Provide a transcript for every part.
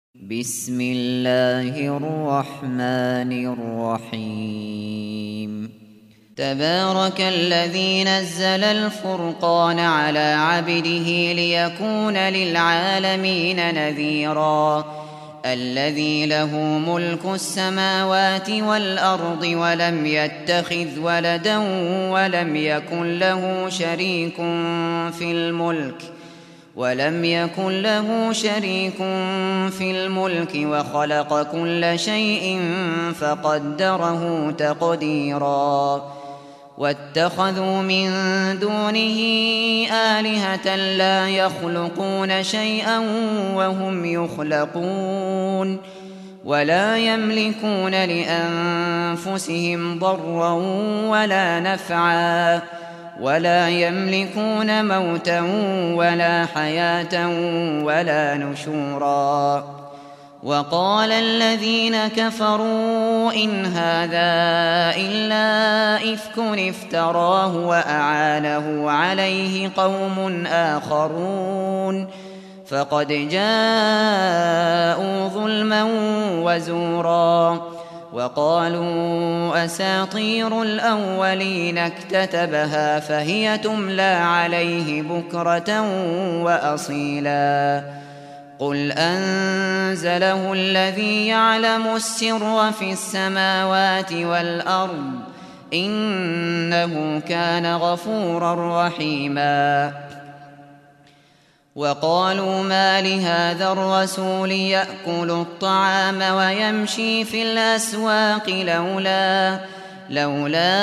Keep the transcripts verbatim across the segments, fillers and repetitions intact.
بسم الله الرحمن الرحيم تبارك الذي نزل الفرقان على عبده ليكون للعالمين نذيرا الذي له ملك السماوات والأرض ولم يتخذ ولدا ولم يكن له شريك في الملك ولم يكن له شريك في الملك وخلق كل شيء فقدره تقديرا واتخذوا من دونه آلهة لا يخلقون شيئا وهم يخلقون ولا يملكون لأنفسهم ضرا ولا نفعا ولا يملكون موتا ولا حياة ولا نشورا وقال الذين كفروا إن هذا إلا إفك افتراه وأعانه عليه قوم آخرون فقد جاءوا ظلما وزورا وقالوا أساطير الأولين اكتتبها فهي تملى عليه بكرة وأصيلا قل أنزله الذي يعلم السر في السماوات والأرض إنه كان غفورا رحيما وقالوا ما لهذا الرسول يأكل الطعام ويمشي في الأسواق لولا لولا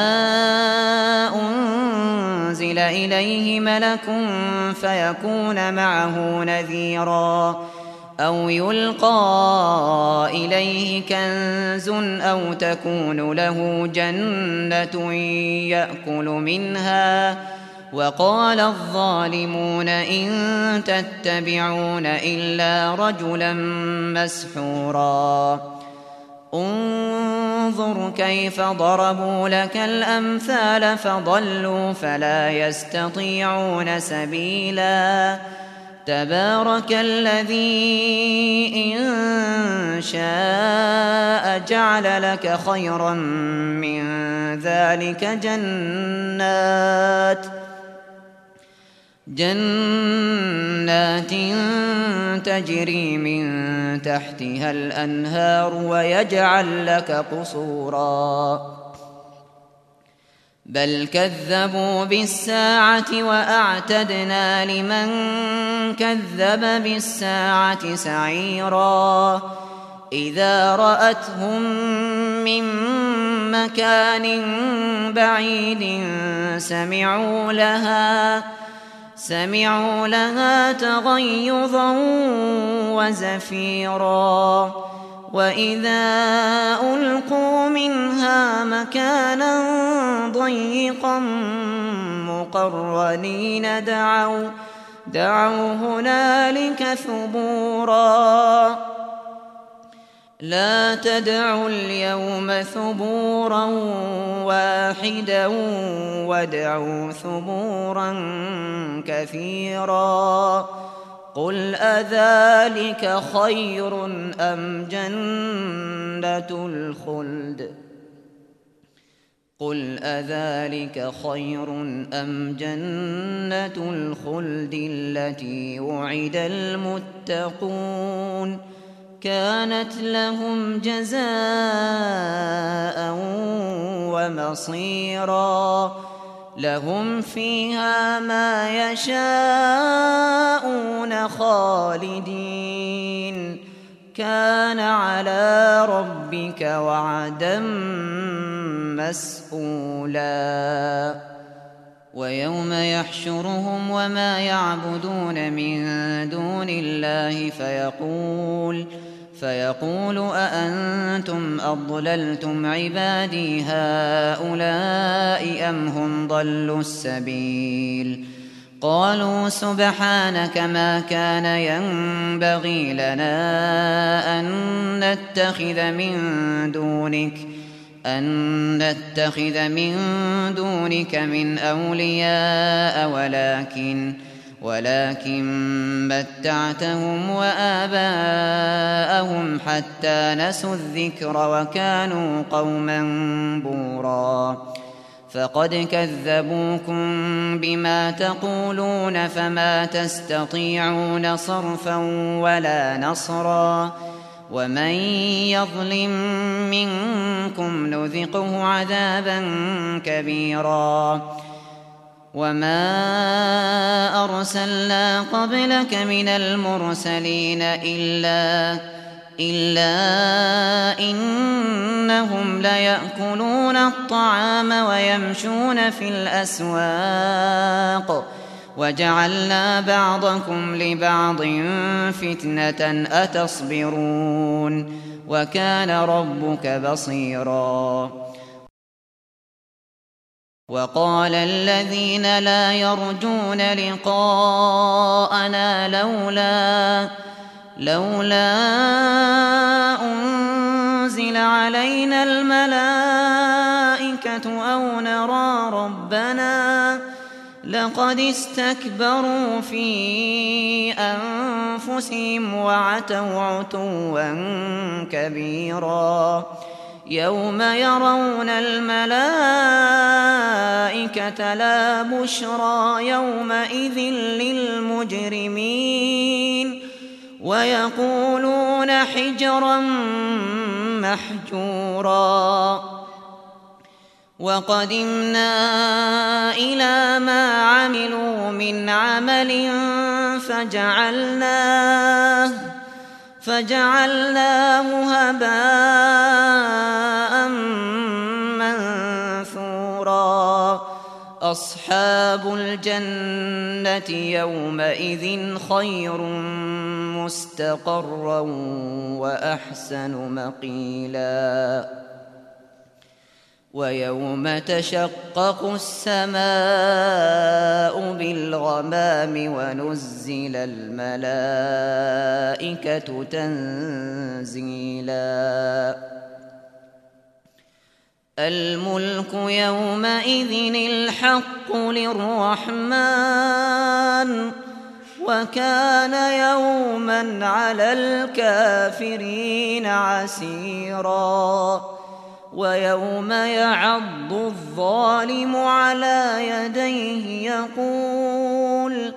أنزل إليه ملك فيكون معه نذيرا أو يلقى إليه كنز أو تكون له جنة يأكل منها وقال الظالمون إن تتبعون إلا رجلا مسحورا انظر كيف ضربوا لك الأمثال فضلوا فلا يستطيعون سبيلا تبارك الذي إن شاء جعل لك خيرا من ذلك جنات جنات تجري من تحتها الأنهار ويجعل لك قصورا بل كذبوا بالساعة وأعتدنا لمن كذب بالساعة سعيرا إذا رأتهم من مكان بعيد سمعوا لها سمعوا لها تغيظا وزفيرا وإذا ألقوا منها مكانا ضيقا مقرنين دعوا دعوا هنالك ثبورا لا تدعوا اليوم ثبورا واحدا وادعوا ثبورا كثيرا قل أذلك خير أم جنة الخلد قل أذلك خير أم جنة الخلد التي وعد المتقون كانت لهم جزاء ومصيرا لهم فيها ما يشاءون خالدين كان على ربك وعدا مسئولا ويوم يحشرهم وما يعبدون من دون الله فيقول فيقول أأنتم أضللتم عبادي هؤلاء أم هم ضلوا السبيل قالوا سبحانك ما كان ينبغي لنا أن نتخذ من دونك أن نتخذ من دونك من أولياء ولكن ولكن متعتهم وآباءهم لهم حتى نسوا الذكر وكانوا قوما بورا فقد كذبوكم بما تقولون فما تستطيعون صرفا ولا نصرا ومن يظلم منكم نذقه عذابا كبيرا وما أرسلنا قبلك من المرسلين إلا إلا إنهم ليأكلون الطعام ويمشون في الأسواق وجعلنا بعضكم لبعض فتنة أتصبرون وكان ربك بصيرا وقال الذين لا يرجون لقاءنا لولا لولا أنزل علينا الملائكة أو نرى ربنا لقد استكبروا في أنفسهم وعتوا عتوا كبيرا يوم يرون الملائكة لا بشرى يومئذ للمجرمين ويقولون حجرا محجورا وقدمنا إلى ما عملوا من عمل فجعلناه فجعلناه هباء منثورا أصحاب الجنة يومئذ خير مستقرا وأحسن مقيلا ويوم تشقق السماء بالغمام ونزل الملائكة تنزيلا الملك يومئذ الحق للرحمن وكان يوما على الكافرين عسيرا ويوم يعض الظالم على يديه يقول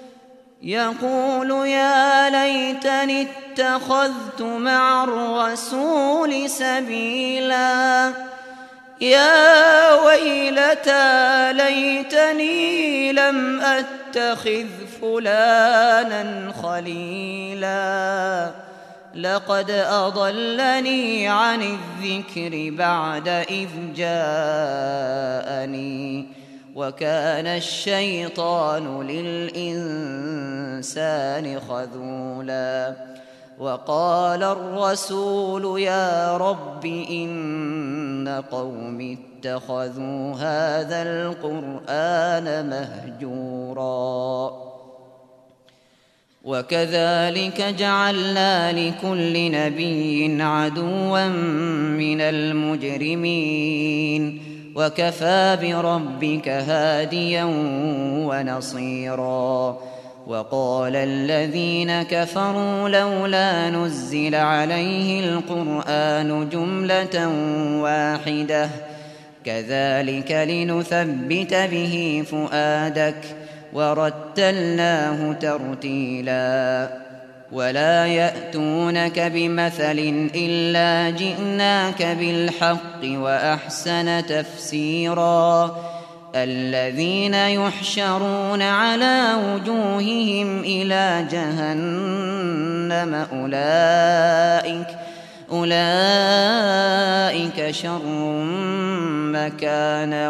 يقول يا ليتني اتخذت مع الرسول سبيلا يا ويلتى ليتني لم أتخذ فلانا خليلا لقد أضلني عن الذكر بعد إذ جاءني وكان الشيطان للإنسان خذولا وقال الرسول يا رب إن قومي اتخذوا هذا القرآن مهجورا وكذلك جعلنا لكل نبي عدوا من المجرمين وكفى بربك هاديا ونصيرا وقال الذين كفروا لولا نزل عليه القرآن جملة واحدة كذلك لنثبت به فؤادك ورتلناه ترتيلا ولا يأتونك بمثل إلا جئناك بالحق وأحسن تفسيرا الذين يحشرون على وجوههم إلى جهنم أولئك أولئك شر مكانا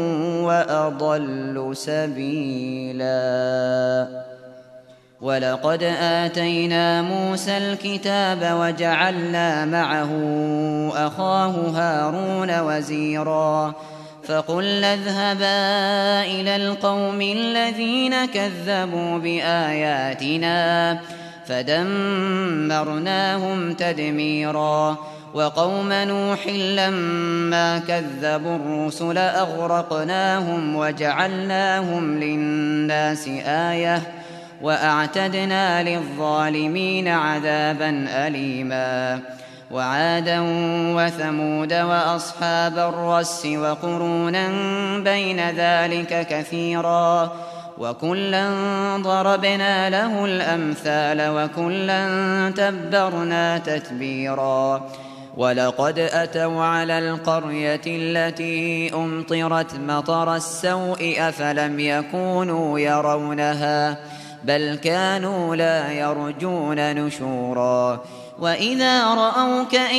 وأضل سبيلا ولقد آتينا موسى الكتاب وجعلنا معه أخاه هارون وزيرا فقلنا اذهبا إلى القوم الذين كذبوا بآياتنا فدمرناهم تدميرا وقوم نوح لما كذبوا الرسل أغرقناهم وجعلناهم للناس آية وأعتدنا للظالمين عذابا أليما وعادا وثمود وأصحاب الرس وقرونا بين ذلك كثيرا وكلا ضربنا له الأمثال وكلا تبرنا تتبيرا ولقد أتوا على القرية التي أمطرت مطر السوء أفلم يكونوا يرونها بل كانوا لا يرجون نشورا وإذا رأوك إن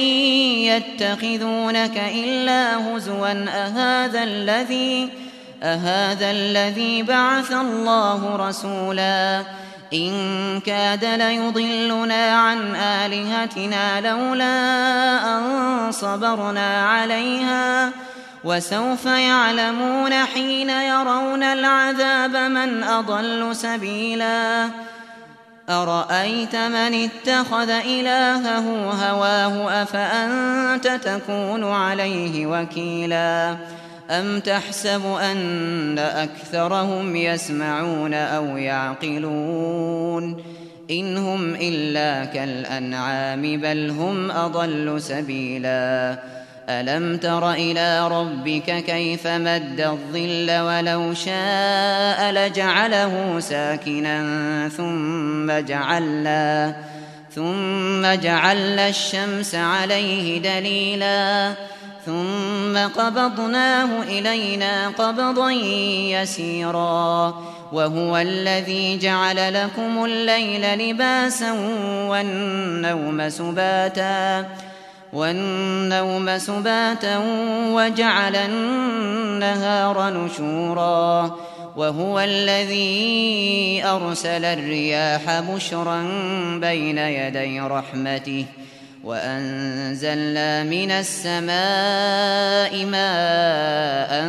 يتخذونك إلا هزوا أهذا الذي أهذا الذي بعث الله رسولا إن كاد ليضلنا عن آلهتنا لولا أن صبرنا عليها وسوف يعلمون حين يرون العذاب من أضل سبيلا أرأيت من اتخذ إلهه هواه أفأنت تكون عليه وكيلا أم تحسب أن أكثرهم يسمعون أو يعقلون إن هم إلا كالأنعام بل هم أضل سبيلا ألم تر إلى ربك كيف مد الظل ولو شاء لجعله ساكنا ثم جعلنا ثم جعلنا الشمس عليه دليلا ثم قبضناه إلينا قبضا يسيرا وهو الذي جعل لكم الليل لباسا والنوم سباتا والنوم سباتا وجعل النهار نشورا وهو الذي أرسل الرياح بشرا بين يدي رحمته وأنزلنا من السماء ماء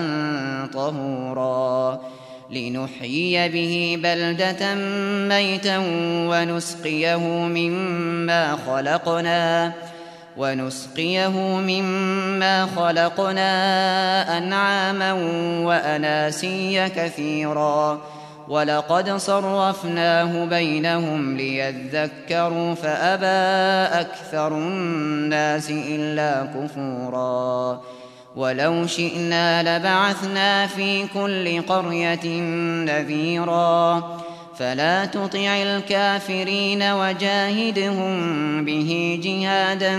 طهورا لنحيي به بلدة ميتا ونسقيه مما خلقنا ونسقيه مما خلقنا أنعاما وأناسيا كثيرا ولقد صرفناه بينهم ليذكروا فأبى أكثر الناس إلا كفورا ولو شئنا لبعثنا في كل قرية نذيرا فلا تطع الكافرين وجاهدهم به جهادا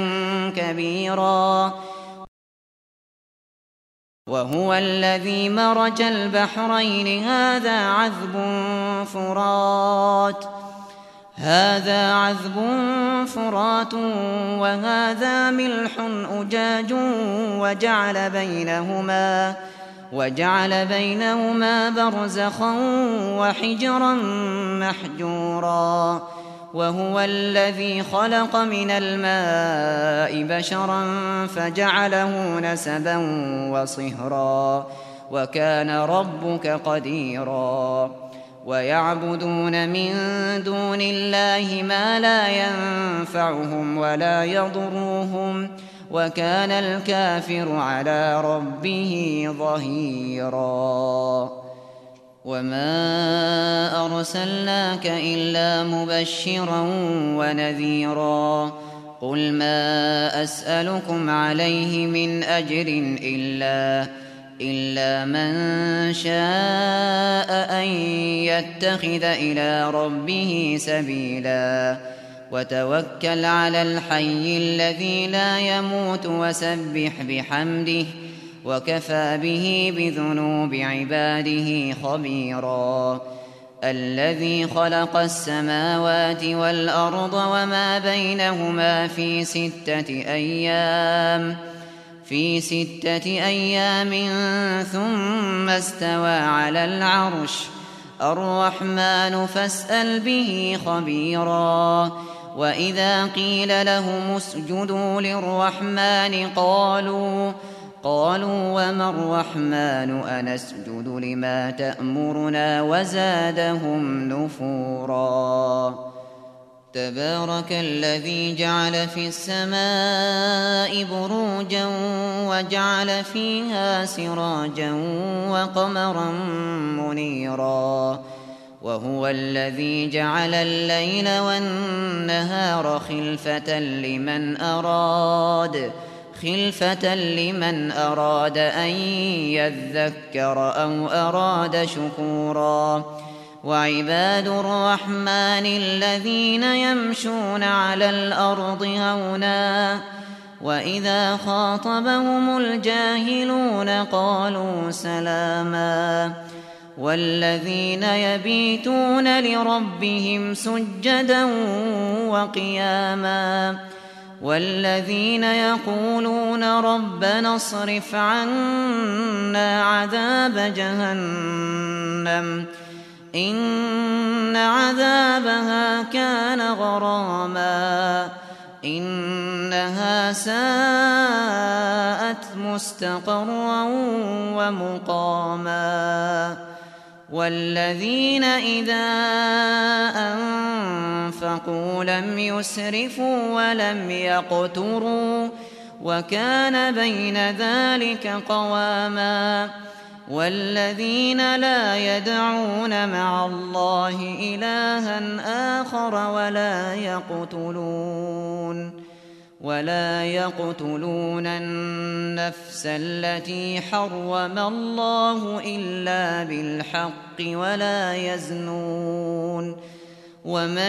كبيرا وهو الذي مرج البحرين هذا عذب فرات هذا عذب فرات وهذا ملح أجاج وجعل بينهما وجعل بينهما برزخا وحجرا محجورا وهو الذي خلق من الماء بشرا فجعله نسبا وصهرا وكان ربك قديرا ويعبدون من دون الله ما لا ينفعهم ولا يضرهم وكان الكافر على ربه ظهيرا وما أرسلناك إلا مبشرا ونذيرا قل ما أسألكم عليه من أجر إلا إلا من شاء أن يتخذ إلى ربه سبيلا وتوكل على الحي الذي لا يموت وسبح بحمده وكفى به بذنوب عباده خبيرا الذي خلق السماوات والأرض وما بينهما في ستة أيام في ستة أيام ثم استوى على العرش الرحمن فاسأل به خبيرا وإذا قيل لهم اسجدوا للرحمن قالوا قالوا وما الرحمن أنسجد لما تأمرنا وزادهم نفورا تبارك الذي جعل في السماء بروجا وجعل فيها سراجا وقمرا منيرا وهو الذي جعل الليل والنهار خلفة لمن أراد خلفة لمن أراد أن يذكر أو أراد شكورا وعباد الرحمن الذين يمشون على الأرض هونا وإذا خاطبهم الجاهلون قالوا سلاما والذين يبيتون لربهم سجدا وقياما والذين يقولون ربنا اصرف عنا عذاب جهنم إن عذابها كان غراما إنها ساءت مستقرا ومقاما والذين إذا أنفقوا لم يسرفوا ولم يقتروا وكان بين ذلك قواما والذين لا يدعون مع الله إلها آخر ولا يقتلون ولا يقتلون النفس التي حرم الله إلا بالحق ولا يزنون ومن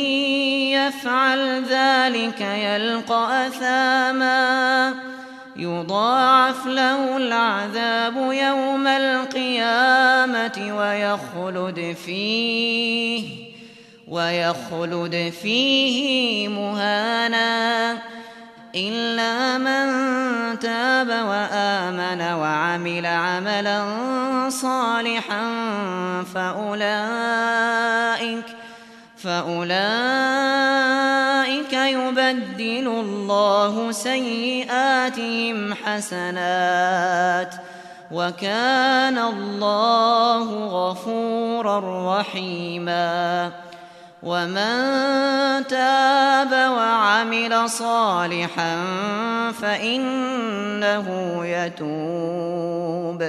يفعل ذلك يلقى أثاما يضاعف له العذاب يوم القيامة ويخلد فيه ويخلد فيه مهانا إلا من تاب وآمن وعمل عملا صالحا فأولئك فأولئك يبدل الله سيئاتهم حسنات وكان الله غفورا رحيما ومن تاب وعمل صالحا فإنه يتوب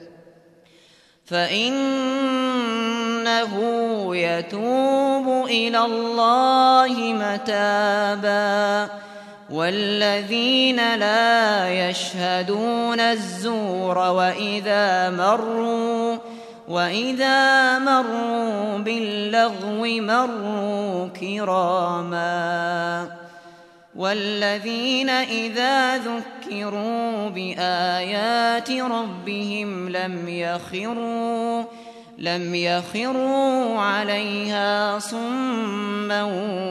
فإنه يتوب إلى الله متابا والذين لا يشهدون الزور وإذا مروا وإذا مروا باللغو مروا كراما والذين إذا ذكروا بآيات ربهم لم يخروا لم يخروا عليها صما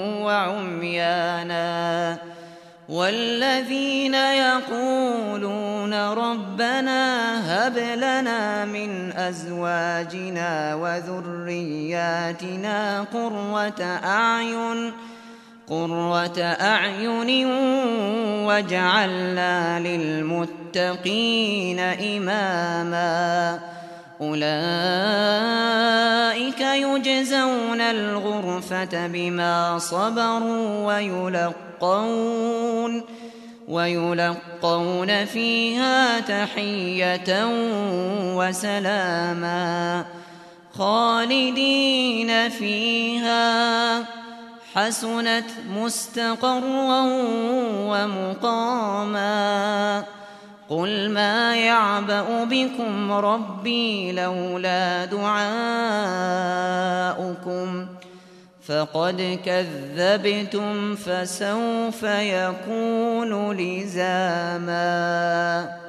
وعميانا والذين يقولون ربنا هب لنا من أزواجنا وذرياتنا قرة أعين قرة أعين واجعلنا للمتقين إماما أولئك يجزون الغرفة بما صبروا ويلقون ويلقون فيها تحية وسلاما خالدين فيها حسنت مستقرا ومقاما قل ما يعبأ بكم ربي لولا دعاؤكم فقد كذبتم فسوف يكون لزاما.